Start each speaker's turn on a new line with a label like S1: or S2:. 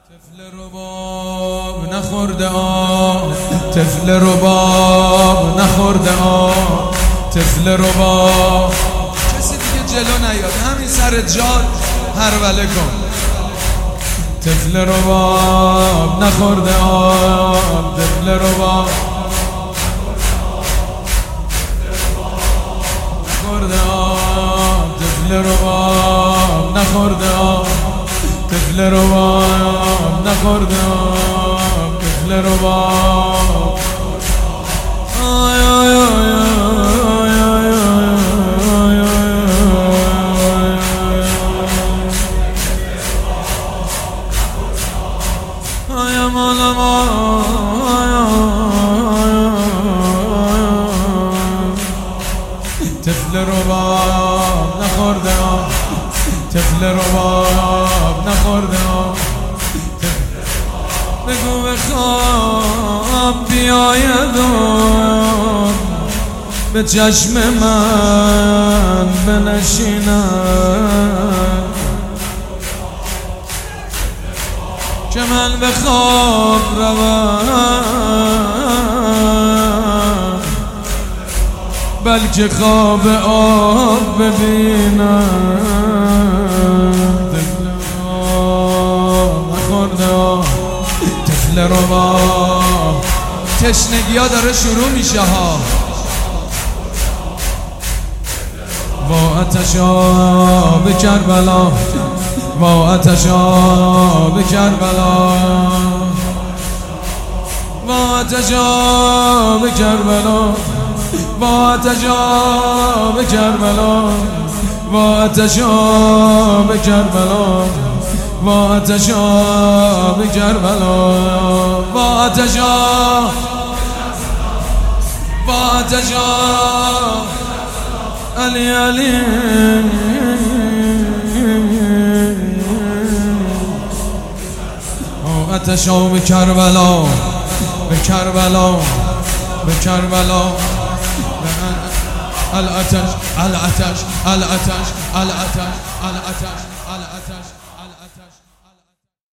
S1: طفل رباب نخورده آب، طفل رباب نخورده آب، طفل رباب. کسی دیگه جلو نیاد، همین سر جاد هروله کن. طفل رباب نخورده آب، طفل رباب نخورده آب، طفل رباب نخورده آب، طفل رباب نخورده آب، طفل رباب. آی آی آی آی آی آی آی مال ما. طفل رباب نخورده آب، طفل رباب نخورده آب. بگو بخواب بیاید به چشم من بنشیند، که من به خواب روم بلکه خواب آب ببینم. طفل رباب تشنگی ها داره شروع میشه ها. با آتشاب کربلا، با آتشاب کربلا، با آتشاب کربلا، با آتشاب کربلا، با آتشاب کربلا، با آتشاب کربلا، با آتشاب، با آتشاب علی علی. آتشاب کربلا، به کربلا، به کربلا، الاتش الاتش الاتش الاتش الاتش الاتش.